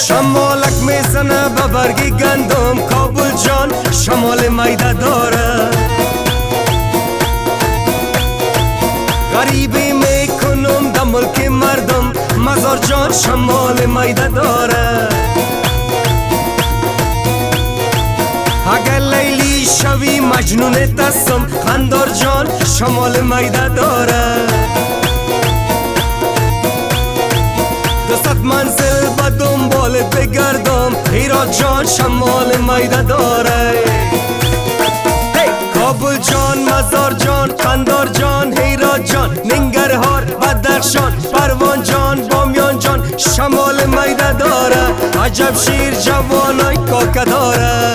شمالک میزنه به برگ گندم، کابل جان شمال میده داره. غریبی میکنم در ملک مردم، مزار جان شمال میده داره. اگر لیلی شوی مجنون دستم، خندار جان شمال میده داره. 200 منزل به دنبالت بگردم، هیرات جان شمال میده داره. کابل جان، مزار جان، قندار جان، هیرات جان، ننگرهار، بدخشان، پروان جان، بامیان جان شمال میده داره. عجب شیر جوانای کاکه داره.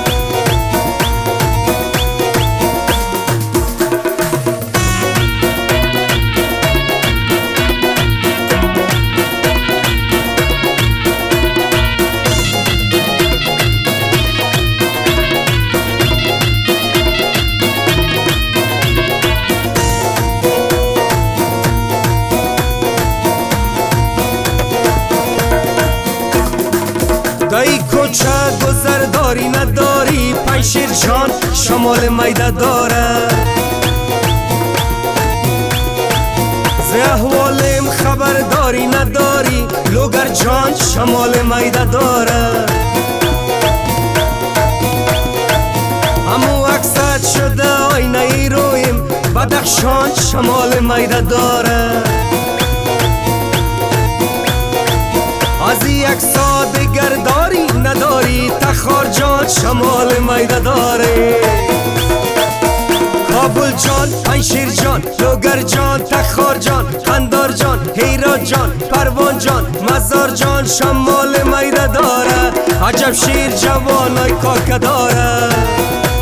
دایی کوچه گذرداری نداری، پنشیر جان شمال میده داره. ز احوالم خبرداری نداری، لوگر جان شمال میده داره. امو عکست شده آینه ای رویم، بدخشان شمال میده داره. از یک ساده گرداری نداری، تخار جان شمال میده داره. کابل جان، پنشیر جان، لوگر جان، تخار جان، قندار جان، هیرات جان، پروان جان، مزار جان شمال میده داره. عجب شیر جوانای کاکه داره.